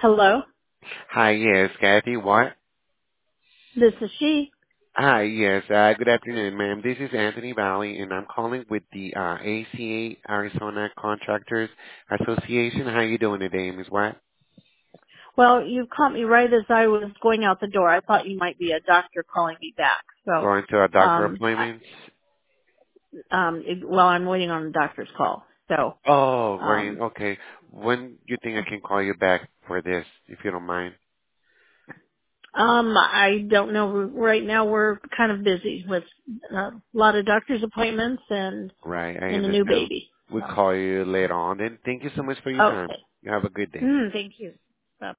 Hello, Hi, yes, Kathy, what? this is she. Hi, yes, good afternoon, ma'am. This is Anthony Valley, and I'm calling with the ACA, Arizona Contractors Association. How you doing today, Ms. Watt? Well, you caught me right as I was going out the door. I thought you might be a doctor calling me back. So, Going to a doctor appointment? well, I'm waiting on the doctor's call. So, Oh, right, um, okay. When do you think I can call you back for this, if you don't mind? I don't know. Right now, we're kind of busy with a lot of doctor's appointments and Right, I a new understand. baby. We'll So, call you later on. Then thank you so much for your time. okay. You have a good day. Thank you.